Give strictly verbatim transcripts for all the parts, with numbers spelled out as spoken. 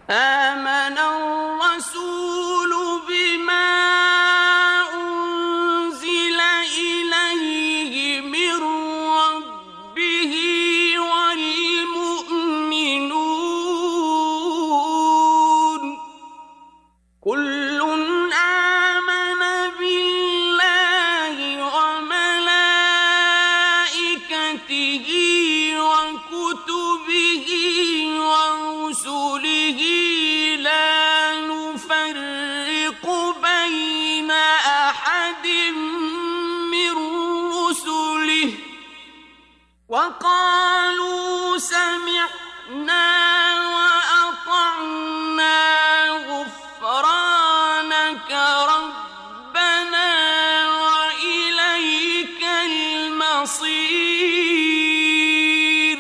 آمن الرسول بما أنزل إليه من ربه والمؤمنون كل آمن بالله وملائكته وكتبه ورسله لا نفرق بين أحد من رسله وقالوا سمعنا وأطعنا غفرانك ربنا وإليك المصير.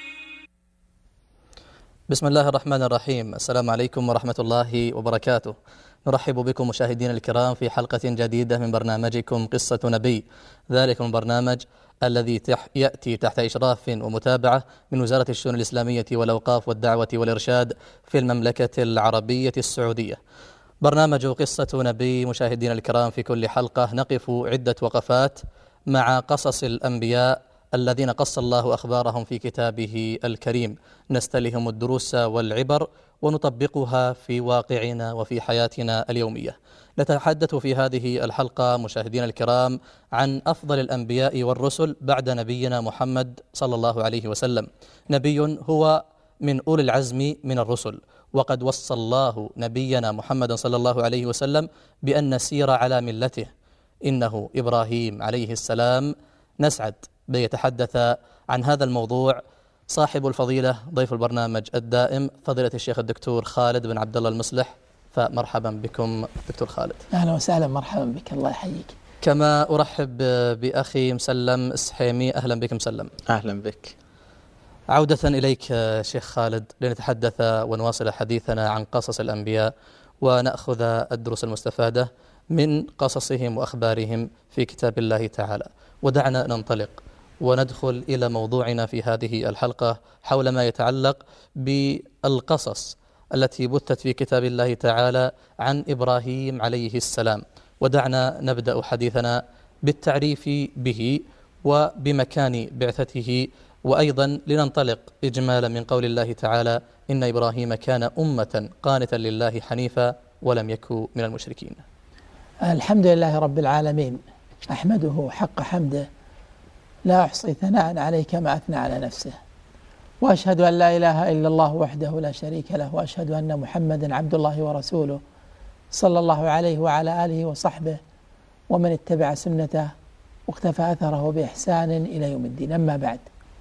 بسم الله الرحمن الرحيم. السلام عليكم ورحمة الله وبركاته. نرحب بكم مشاهدينا الكرام في حلقة جديدة من برنامجكم قصة نبي، ذلك البرنامج الذي تح يأتي تحت إشراف ومتابعة من وزارة الشؤون الإسلامية والأوقاف والدعوة والإرشاد في المملكة العربية السعودية. برنامج قصة نبي مشاهدينا الكرام، في كل حلقة نقف عدة وقفات مع قصص الأنبياء الذين قص الله أخبارهم في كتابه الكريم، نستلهم الدروس والعبر ونطبقها في واقعنا وفي حياتنا اليومية. نتحدث في هذه الحلقة مشاهدينا الكرام عن أفضل الأنبياء والرسل بعد نبينا محمد صلى الله عليه وسلم، نبي هو من أولي العزم من الرسل، وقد وصى الله نبينا محمد صلى الله عليه وسلم بأن نسير على ملته، إنه إبراهيم عليه السلام. نسعد بيتحدث عن هذا الموضوع صاحب الفضيلة ضيف البرنامج الدائم فضيلة الشيخ الدكتور خالد بن عبد الله المصلح، فمرحبا بكم دكتور خالد. أهلا وسهلا، مرحبا بك، الله يحييك. كما أرحب بأخي مسلم السحيمي، أهلا بك مسلم. أهلا بك. عودة إليك شيخ خالد لنتحدث ونواصل حديثنا عن قصص الأنبياء ونأخذ الدروس المستفادة من قصصهم وأخبارهم في كتاب الله تعالى. ودعنا ننطلق وندخل إلى موضوعنا في هذه الحلقة حول ما يتعلق بالقصص التي بثت في كتاب الله تعالى عن إبراهيم عليه السلام. ودعنا نبدأ حديثنا بالتعريف به وبمكان بعثته، وأيضا لننطلق إجمالا من قول الله تعالى إن إبراهيم كان أمة قانتا لله حنيفا ولم يكن من المشركين. الحمد لله رب العالمين، أحمده حق حمده، لا أحصي ثناء عليه كما أثنى على نفسه، وأشهد أن لا إله إلا الله وحده لا شريك له، وأشهد أن محمدا عبد الله ورسوله صلى الله عليه وعلى آله وصحبه ومن اتبع سنته واقتفى أثره بإحسان إلى يوم الدين. أما بعد،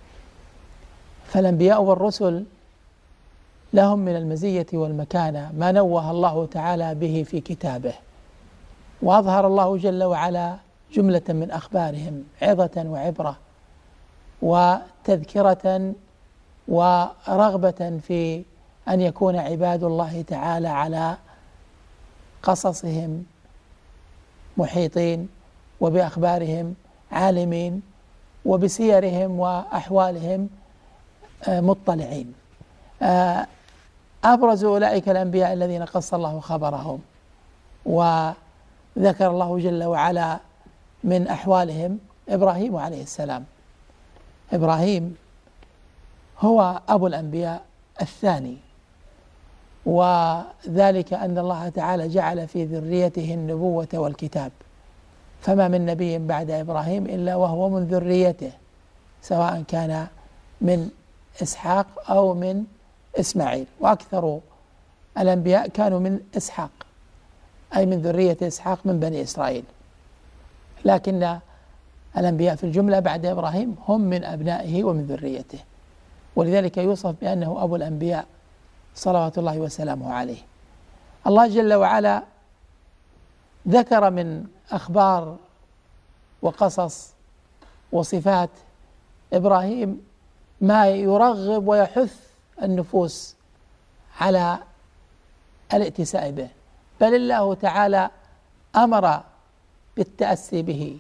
فالأنبياء والرسل لهم من المزية والمكانة ما نوه الله تعالى به في كتابه، وأظهر الله جل وعلا جملة من أخبارهم عظة وعبرة وتذكرة ورغبة في أن يكون عباد الله تعالى على قصصهم محيطين، وبأخبارهم عالمين، وبسيرهم وأحوالهم مطلعين. أبرز أولئك الأنبياء الذين قص الله خبرهم وذكر الله جل وعلا من أحوالهم إبراهيم عليه السلام. إبراهيم هو أبو الأنبياء الثاني، وذلك أن الله تعالى جعل في ذريته النبوة والكتاب، فما من نبي بعد إبراهيم إلا وهو من ذريته، سواء كان من إسحاق أو من إسماعيل، وأكثر الأنبياء كانوا من إسحاق، أي من ذرية إسحاق من بني إسرائيل، لكن الأنبياء في الجملة بعد إبراهيم هم من أبنائه ومن ذريته، ولذلك يوصف بأنه أبو الأنبياء صلوات الله وسلامه عليه. الله جل وعلا ذكر من أخبار وقصص وصفات إبراهيم ما يرغب ويحث النفوس على الائتساء به، بل الله تعالى أمر بالتأسي به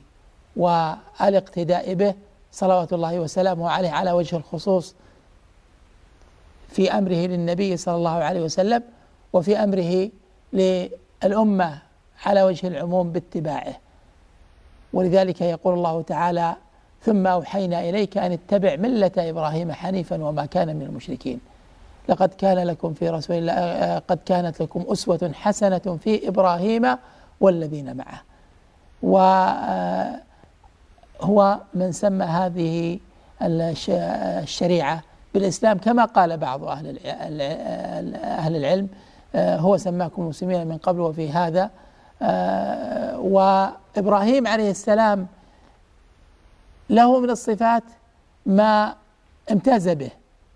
والاقتداء به صلوات الله وسلامه عليه على وجه الخصوص في أمره للنبي صلى الله عليه وسلم وفي أمره للأمة على وجه العموم باتباعه. ولذلك يقول الله تعالى: ثم أوحينا إليك أن اتبع ملة إبراهيم حنيفا وما كان من المشركين. لقد كان لكم في رسول الله قد كانت لكم أسوة حسنة في إبراهيم والذين معه. وهو من سمى هذه الشريعة بالإسلام كما قال بعض أهل أهل العلم: هو سماكم مسلمين من قبل وفي هذا. وإبراهيم عليه السلام له من الصفات ما امتاز به،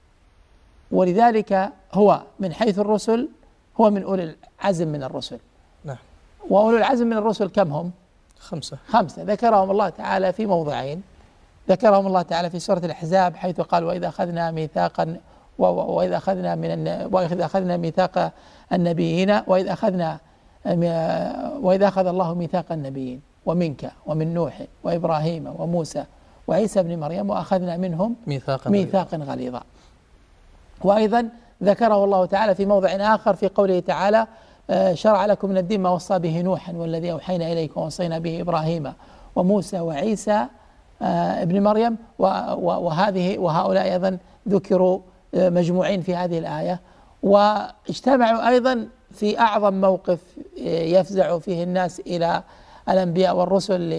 ولذلك هو من حيث الرسل هو من أولي العزم من الرسل. نعم. وأولي العزم من الرسل كم هم؟ خمسة خمسة ذكرهم الله تعالى في موضعين. ذكرهم الله تعالى في سورة الأحزاب حيث قال: وإذا أخذنا ميثاقا وإذا أخذنا من وإذا أخذنا ميثاق النبيين وإذا أخذنا وإذا أخذ الله ميثاق النبيين ومنك ومن نوح وإبراهيم وموسى وعيسى ابن مريم وأخذنا منهم ميثاقا ميثاقا غليظا. وأيضا ذكره الله تعالى في موضع آخر في قوله تعالى: شرع لكم من الدين ما وصى به نوحا والذي أوحينا إليكم ووصينا به إبراهيم وموسى وعيسى ابن مريم. وهذه وهؤلاء أيضا ذكروا مجموعين في هذه الآية، واجتمعوا أيضا في أعظم موقف يفزع فيه الناس إلى الأنبياء والرسل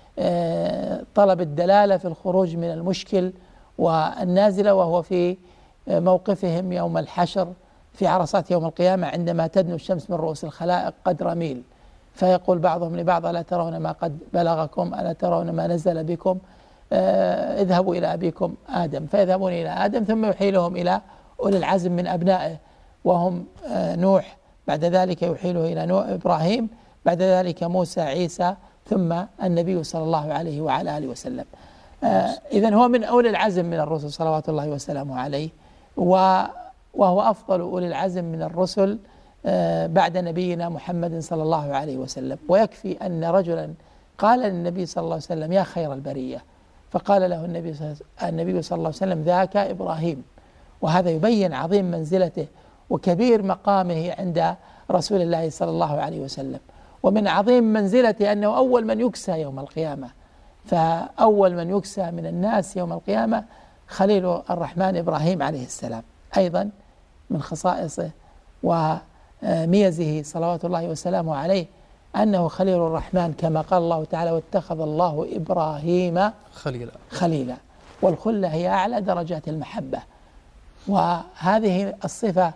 لطلب الدلالة في الخروج من المشكل والنازلة، وهو في موقفهم يوم الحشر في عرصات يوم القيامة عندما تدنو الشمس من رؤوس الخلائق قدر ميل، فيقول بعضهم لبعض: ألا ترون ما قد بلغكم؟ ألا ترون ما نزل بكم؟ آه اذهبوا إلى أبيكم آدم. فيذهبون إلى آدم ثم يحيلهم إلى أولي العزم من أبنائه وهم آه نوح، بعد ذلك يحيله إلى نوح إبراهيم، بعد ذلك موسى عيسى، ثم النبي صلى الله عليه وعلى آله وسلم. آه إذن هو من أولي العزم من الرسل صلوات الله وسلامه عليه، وهو أفضل أولي العزم من الرسل آه بعد نبينا محمد صلى الله عليه وسلم. ويكفي أن رجلا قال للنبي صلى الله عليه وسلم: يا خير البرية، فقال له النبي النبي صلى الله عليه وسلم: ذاك إبراهيم. وهذا يبين عظيم منزلته وكبير مقامه عند رسول الله صلى الله عليه وسلم، ومن عظيم منزلته أنه أول من يكسى يوم القيامة. فأول من يكسى من الناس يوم القيامة خليل الرحمن إبراهيم عليه السلام. أيضا من خصائصه وميزه صلوات الله وسلامه عليه أنه خليل الرحمن، كما قال الله تعالى: واتخذ الله إبراهيم خليلا خليلا. والخلة هي أعلى درجات المحبة، وهذه الصفة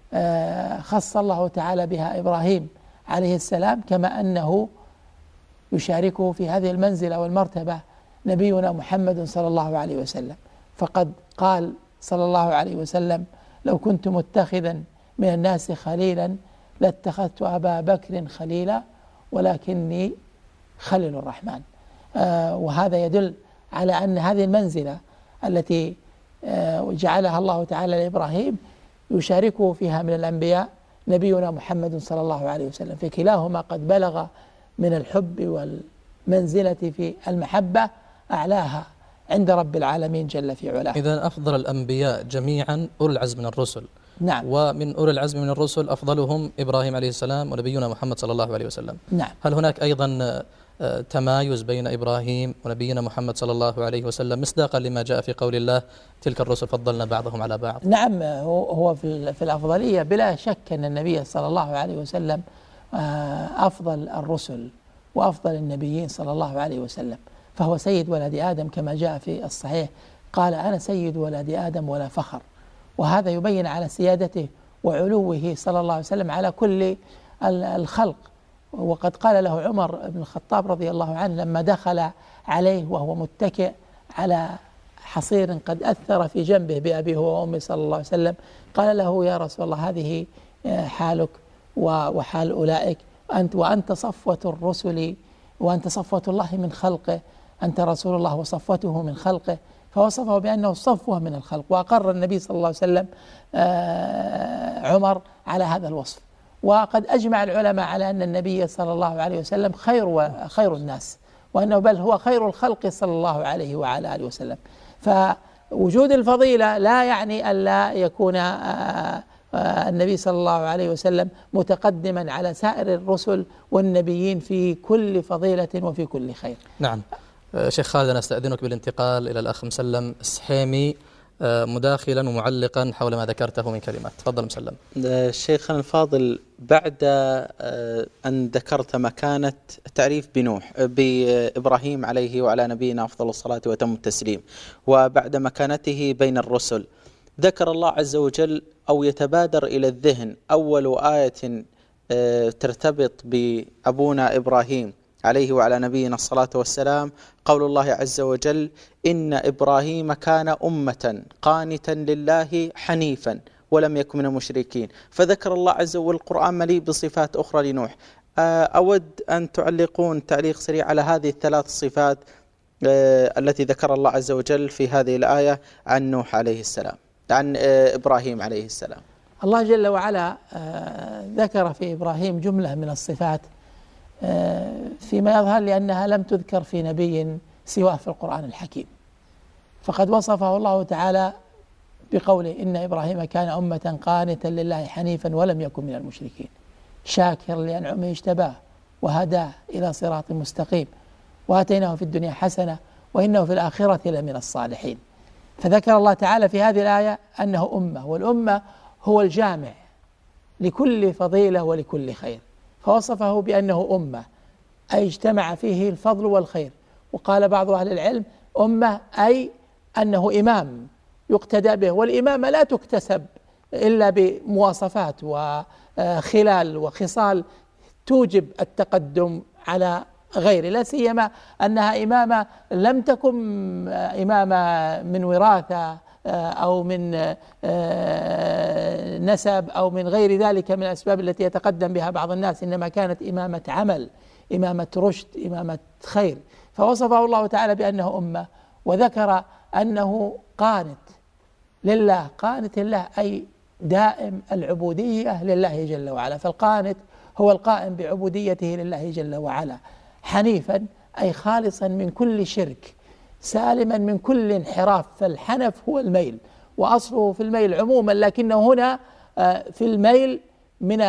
خص الله تعالى بها إبراهيم عليه السلام، كما أنه يشاركه في هذه المنزلة والمرتبة نبينا محمد صلى الله عليه وسلم. فقد قال صلى الله عليه وسلم: لو كنت متخذا من الناس خليلا لاتخذت أبا بكر خليلا ولكني خليل الرحمن. آه وهذا يدل على أن هذه المنزلة التي آه جعلها الله تعالى لإبراهيم يشاركه فيها من الأنبياء نبينا محمد صلى الله عليه وسلم، فكلاهما قد بلغ من الحب والمنزلة في المحبة أعلاها عند رب العالمين جل في علاه. إذن أفضل الأنبياء جميعا أولي العزم من الرسل. نعم. ومن أولي العزم من الرسل أفضلهم إبراهيم عليه السلام ونبينا محمد صلى الله عليه وسلم. نعم. هل هناك أيضا تمايز بين إبراهيم ونبينا محمد صلى الله عليه وسلم مصداقا لما جاء في قول الله: تلك الرسل فضلنا بعضهم على بعض؟ نعم، هو في في الأفضلية بلا شك أن النبي صلى الله عليه وسلم أفضل الرسل وأفضل النبيين صلى الله عليه وسلم، فهو سيد ولد آدم كما جاء في الصحيح، قال: أنا سيد ولد آدم ولا فخر. وهذا يبين على سيادته وعلوه صلى الله عليه وسلم على كل الخلق. وقد قال له عمر بن الخطاب رضي الله عنه لما دخل عليه وهو متكئ على حصير قد أثر في جنبه بأبيه وأمه صلى الله عليه وسلم، قال له: يا رسول الله، هذه حالك وحال أولئك، أنت وأنت صفوة الرسل وأنت صفوة الله من خلقه، أنت رسول الله وصفوته من خلقه. فوصفه بأنه صفوة من الخلق، وأقر النبي صلى الله عليه وسلم عمر على هذا الوصف. وقد أجمع العلماء على أن النبي صلى الله عليه وسلم خير خير الناس، وأنه بل هو خير الخلق صلى الله عليه وعلى آله وسلم. ف وجود الفضيلة لا يعني ألا يكون النبي صلى الله عليه وسلم متقدما على سائر الرسل والنبيين في كل فضيلة وفي كل خير. نعم. شيخ خالد، أنا أستأذنك بالانتقال إلى الأخ مسلم السحيمي مداخلا ومعلقا حول ما ذكرته من كلمات. تفضل مسلم. شيخنا الفاضل، بعد أن ذكرت مكانة تعريف بنوح بإبراهيم عليه وعلى نبينا أفضل الصلاة وتم التسليم، وبعد مكانته بين الرسل، ذكر الله عز وجل أو يتبادر إلى الذهن أول آية ترتبط بأبونا إبراهيم عليه وعلى نبينا الصلاة والسلام قول الله عز وجل: إن إبراهيم كان أمة قانتا لله حنيفا ولم يكن من المشركين. فذكر الله عز وجل القرآن مليء بصفات أخرى لنوح. أود أن تعلقون تعليق سريع على هذه الثلاث صفات التي ذكر الله عز وجل في هذه الآية عن نوح عليه السلام، عن إبراهيم عليه السلام. الله جل وعلا ذكر في إبراهيم جملة من الصفات فيما يظهر لأنها لم تذكر في نبي سواه في القرآن الحكيم. فقد وصفه الله تعالى بقوله: إن إبراهيم كان أمة قانتا لله حنيفا ولم يكن من المشركين شاكرا لأنعمه اجتباه وهداه إلى صراط مستقيم وآتيناه في الدنيا حسنة وإنه في الآخرة لمن الصالحين. فذكر الله تعالى في هذه الآية أنه أمة، والأمة هو الجامع لكل فضيلة ولكل خير، فوصفه بأنه أمة أي اجتمع فيه الفضل والخير. وقال بعض أهل العلم: أمة أي أنه إمام يقتدى به، والإمامة لا تكتسب إلا بمواصفات وخلال وخصال توجب التقدم على غيره، لا سيما أنها إمامة لم تكن إمامة من وراثة أو من نسب أو من غير ذلك من الأسباب التي يتقدم بها بعض الناس، إنما كانت إمامة عمل، إمامة رشد، إمامة خير. فوصفه الله تعالى بأنه أمة، وذكر أنه قانت لله، قانت لله أي دائم العبودية لله جل وعلا. فالقانت هو القائم بعبوديته لله جل وعلا، حنيفا أي خالصا من كل شرك، سالما من كل انحراف. فالحنف هو الميل، وأصله في الميل عموما، لكنه هنا في الميل من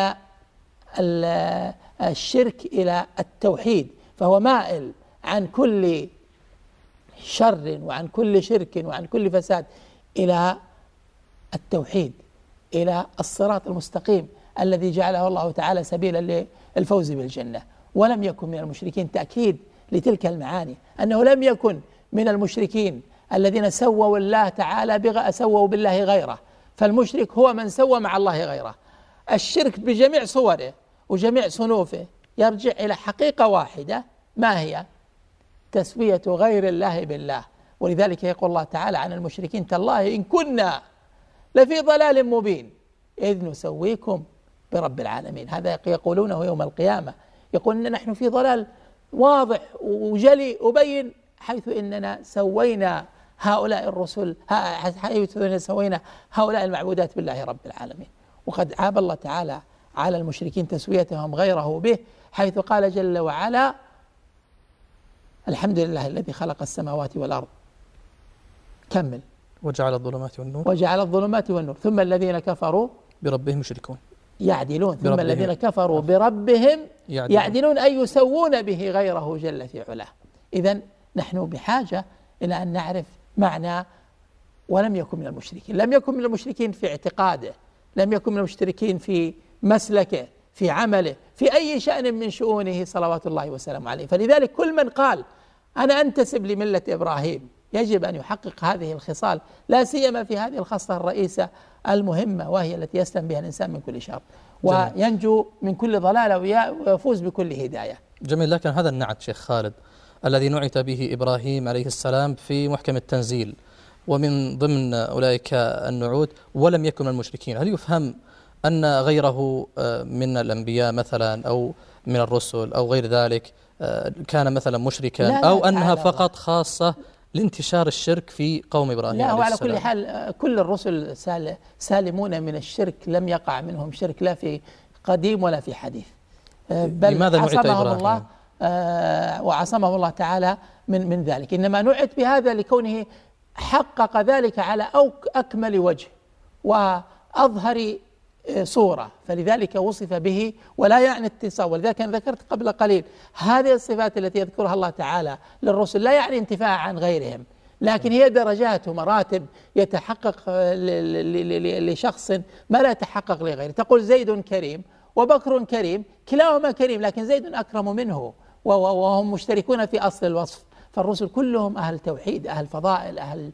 الشرك إلى التوحيد، فهو مائل عن كل شر وعن كل شرك وعن كل فساد إلى التوحيد، إلى الصراط المستقيم الذي جعله الله تعالى سبيلا للفوز بالجنة. ولم يكن من المشركين، تأكيد لتلك المعاني، أنه لم يكن من المشركين الذين سووا الله تعالى بغ... سووا بالله غيره. فالمشرك هو من سوى مع الله غيره. الشرك بجميع صوره وجميع صنوفه يرجع إلى حقيقة واحدة، ما هي؟ تسوية غير الله بالله. ولذلك يقول الله تعالى عن المشركين: تالله إن كنا لفي ضلال مبين إذ نسويكم برب العالمين. هذا يقولونه يوم القيامة، يقولون نحن في ضلال واضح وجلي وبين، حيث إننا سوينا هؤلاء الرسل، حيث إننا سوينا هؤلاء المعبودات بالله رب العالمين. وقد عاب الله تعالى على المشركين تسويتهم غيره به، حيث قال جل وعلا: الحمد لله الذي خلق السماوات والأرض. كمل: وجعل الظلمات والنور وجعل الظلمات والنور ثم الذين كفروا بربهم يشركون يعدلون ثم الذين كفروا بربهم يعدلون, يعدلون أي يسوون به غيره جل في علاه. إذن نحن بحاجة إلى أن نعرف معنى ولم يكن من المشركين. لم يكن من المشركين في اعتقاده، لم يكن من المشركين في مسلكه، في عمله، في أي شأن من شؤونه صلوات الله وسلامه عليه. فلذلك كل من قال أنا أنتسب لملة إبراهيم يجب أن يحقق هذه الخصال، لا سيما في هذه الخصلة الرئيسة المهمة، وهي التي يسلم بها الإنسان من كل شر وينجو من كل ضلالة ويفوز بكل هداية. جميل. لكن هذا النعت شيخ خالد الذي نعت به إبراهيم عليه السلام في محكم التنزيل ومن ضمن أولئك النعوت ولم يكن من المشركين، هل يفهم أن غيره من الأنبياء مثلا أو من الرسل أو غير ذلك كان مثلا مشركا، لا لا أو أنها فقط خاصة لانتشار الشرك في قوم إبراهيم لا، عليه وعلى السلام؟ كل حال كل الرسل سالمون من الشرك، لم يقع منهم شرك لا في قديم ولا في حديث، بل لماذا نعت عصمهم الله آه وعصمه الله تعالى من من ذلك. إنما نعت بهذا لكونه حقق ذلك على أكمل وجه وأظهر صورة، فلذلك وصف به ولا يعني اتصال. ولذلك أنا ذكرت قبل قليل هذه الصفات التي يذكرها الله تعالى للرسل لا يعني انتفاع عن غيرهم، لكن هي درجات ومراتب يتحقق لشخص ما لا يتحقق لغيره. تقول زيد كريم وبكر كريم، كلاهما كريم، لكن زيد أكرم منه وهم مشتركون في أصل الوصف. فالرسل كلهم أهل توحيد، أهل فضائل، أهل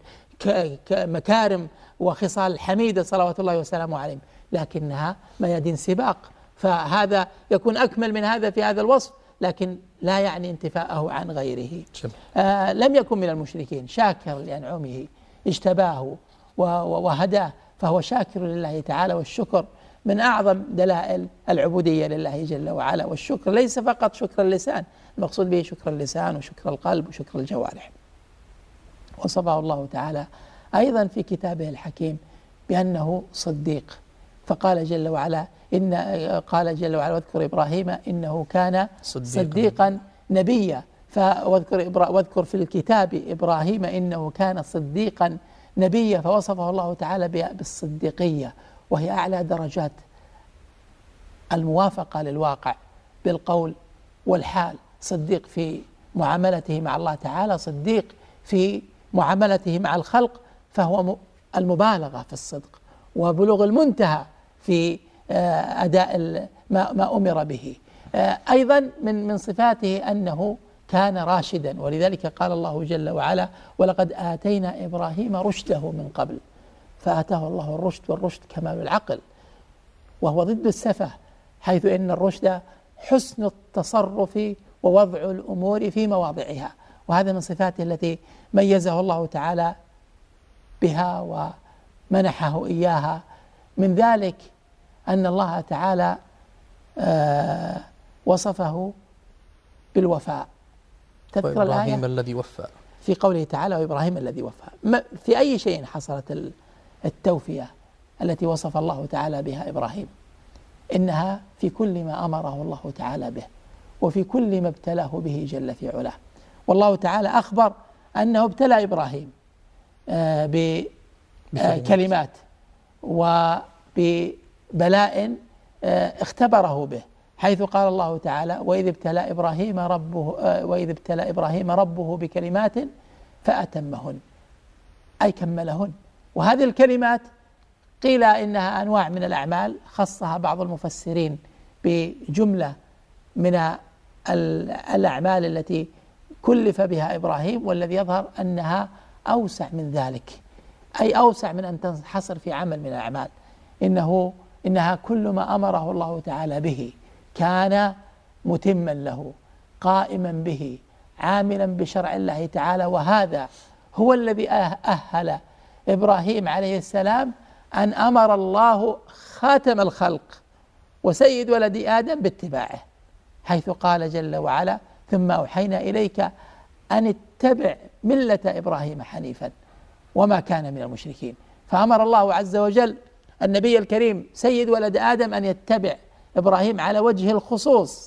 مكارم وخصال حميدة صلوات الله وسلامه عليهم، لكنها ميادين سباق، فهذا يكون أكمل من هذا في هذا الوصف، لكن لا يعني انتفاءه عن غيره. آه لم يكن من المشركين، شاكر لأنعمه، اجتباه وهداه، فهو شاكر لله تعالى، والشكر من أعظم دلائل العبودية لله جل وعلا. والشكر ليس فقط شكر اللسان، المقصود به شكر اللسان وشكر القلب وشكر الجوارح. وصفه الله تعالى أيضا في كتابه الحكيم بأنه صديق، فقال جل وعلا إن قال جل وعلا واذكر إبراهيم إنه كان صديقا, صديقا نبيا. فواذكر واذكر في الكتاب إبراهيم إنه كان صديقا نبيا، فوصفه الله تعالى بالصديقية، وهي أعلى درجات الموافقة للواقع بالقول والحال. صديق في معاملته مع الله تعالى، صديق في معاملته مع الخلق، فهو المبالغة في الصدق وبلوغ المنتهى في أداء ما أمر به. أيضا من من صفاته أنه كان راشدا، ولذلك قال الله جل وعلا ولقد آتينا إبراهيم رشده من قبل فآتاه الله الرشد، والرشد كمال العقل وهو ضد السفه، حيث إن الرشد حسن التصرف ووضع الأمور في مواضعها، وهذا من صفاته التي ميزه الله تعالى بها ومنحه إياها. من ذلك أن الله تعالى آه وصفه بالوفاء. تذكر الآية وإبراهيم الذي وفى في قوله تعالى وإبراهيم الذي وفى. في أي شيء حصلت التوفية التي وصف الله تعالى بها إبراهيم؟ إنها في كل ما أمره الله تعالى به، وفي كل ما ابتلاه به جل في علاه. والله تعالى أخبر أنه ابتلى إبراهيم بكلمات وببلاء اختبره به، حيث قال الله تعالى وإذ ابتلى إبراهيم ربه وإذ ابتلى إبراهيم ربه بكلمات فأتمهن، أي كملهن. وهذه الكلمات قيل إنها أنواع من الأعمال، خصها بعض المفسرين بجملة من الأعمال التي كلف بها إبراهيم، والذي يظهر أنها أوسع من ذلك، أي أوسع من أن تنحصر في عمل من الأعمال. إنه إنها كل ما أمره الله تعالى به كان متما له، قائما به، عاملا بشرع الله تعالى. وهذا هو الذي أهل إبراهيم عليه السلام أن أمر الله خاتم الخلق وسيد ولد آدم باتباعه، حيث قال جل وعلا ثم أوحينا إليك أن اتبع ملة إبراهيم حنيفا وما كان من المشركين. فأمر الله عز وجل النبي الكريم سيد ولد آدم أن يتبع إبراهيم على وجه الخصوص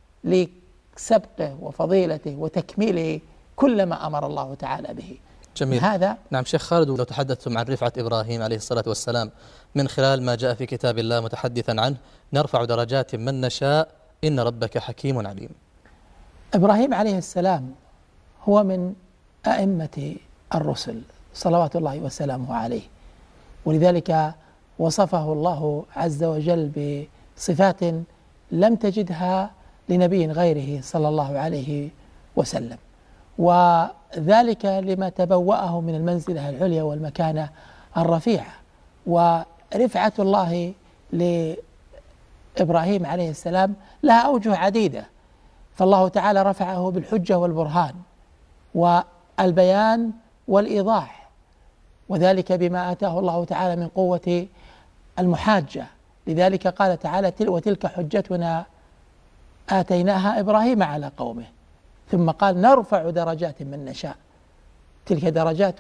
لسبقه وفضيلته وتكميله كل ما أمر الله تعالى به. جميل. هذا نعم شيخ خالد، لو تحدثتم عن رفعة إبراهيم عليه الصلاة والسلام من خلال ما جاء في كتاب الله متحدثا عنه، نرفع درجات من نشاء إن ربك حكيم عليم. إبراهيم عليه السلام هو من أئمة الرسل صلوات الله وسلامه عليه، ولذلك وصفه الله عز وجل بصفات لم تجدها لنبي غيره صلى الله عليه وسلم، وذلك لما تبوأه من المنزلة العليا والمكانة الرفيعة. ورفعة الله لإبراهيم عليه السلام لها أوجه عديدة، فالله تعالى رفعه بالحجة والبرهان والبيان والإيضاح، وذلك بما آتاه الله تعالى من قوة المحاجة. لذلك قال تعالى وتلك حجتنا آتيناها إبراهيم على قومه، ثم قال نرفع درجات من نشاء. تلك درجات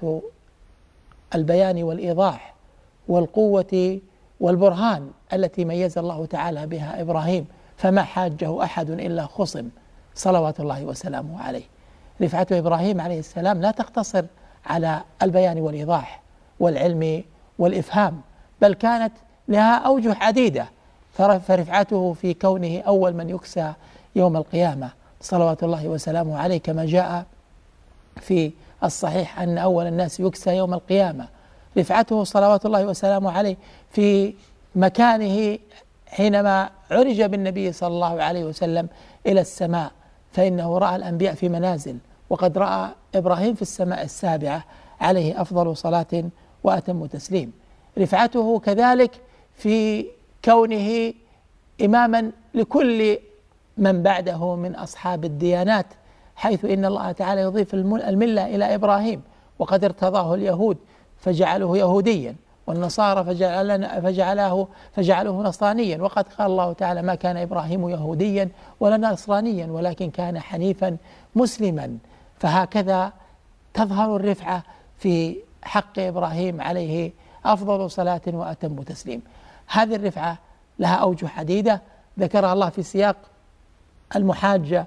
البيان والإيضاح والقوة والبرهان التي ميز الله تعالى بها إبراهيم، فما حاجه أحد إلا خصم صلوات الله وسلامه عليه. رفعة إبراهيم عليه السلام لا تقتصر على البيان والإيضاح والعلم والإفهام، بل كانت لها أوجه عديدة، فرفعته في كونه أول من يكسى يوم القيامة صلوات الله وسلامه عليه، كما جاء في الصحيح أن أول الناس يكسى يوم القيامة. رفعته صلوات الله وسلامه عليه في مكانه حينما عرج بالنبي صلى الله عليه وسلم إلى السماء، فإنه رأى الأنبياء في منازل، وقد رأى إبراهيم في السماء السابعة عليه أفضل صلاة وأتم تسليم. رفعته كذلك في كونه إماما لكل من بعده من أصحاب الديانات، حيث إن الله تعالى يضيف الملة إلى إبراهيم، وقد ارتضاه اليهود فجعله يهوديا، والنصارى فجعل فجعله فجعله نصرانيا، وقد قال الله تعالى: ما كان إبراهيم يهوديا ولا نصرانيا ولكن كان حنيفا مسلما. فهكذا تظهر الرفعة في حق إبراهيم عليه أفضل صلاة وأتم تسليم. هذه الرفعة لها أوجه عديدة ذكرها الله في سياق المحاجة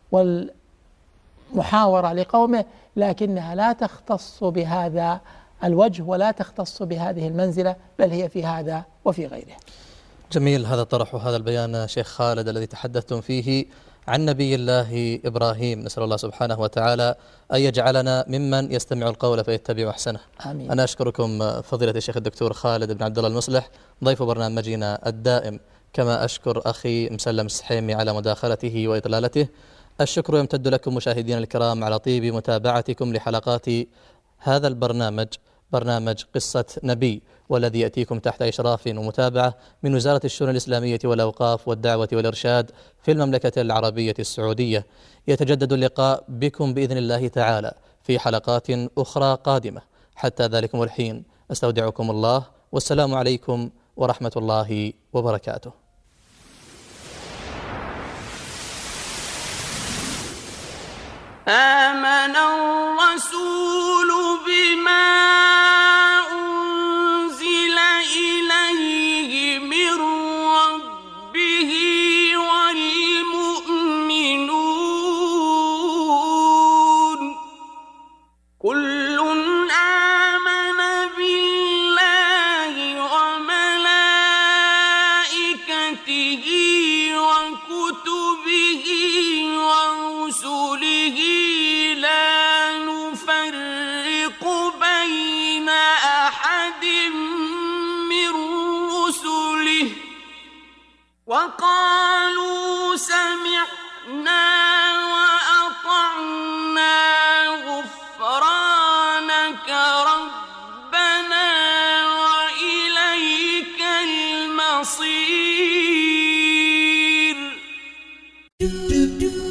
والمحاورة لقومه، لكنها لا تختص بهذا الوجه ولا تختص بهذه المنزلة، بل هي في هذا وفي غيره. جميل هذا الطرح وهذا البيان شيخ خالد الذي تحدثتم فيه عن نبي الله إبراهيم. نسأل الله سبحانه وتعالى أن يجعلنا ممن يستمع القول فيتبع أحسنه. آمين. أنا أشكركم فضيلة الشيخ الدكتور خالد بن عبد الله المصلح ضيف برنامجنا الدائم، كما أشكر أخي مسلم السحيمي على مداخلته وإطلالته. الشكر يمتد لكم مشاهدينا الكرام على طيب متابعتكم لحلقات هذا البرنامج، برنامج قصة نبي، والذي يأتيكم تحت إشراف ومتابعة من وزارة الشؤون الإسلامية والأوقاف والدعوة والإرشاد في المملكة العربية السعودية. يتجدد اللقاء بكم بإذن الله تعالى في حلقات أخرى قادمة. حتى ذلكم الحين أستودعكم الله، والسلام عليكم ورحمة الله وبركاته. آمن الرسول بما أنزل إليه من ربه والمؤمنون كل آمن بالله وملائكته وكتبه ورسله لا نفرق بين أحد من رسله وقالوا سمعنا وأطعنا غفرانك ربنا وإليك المصير.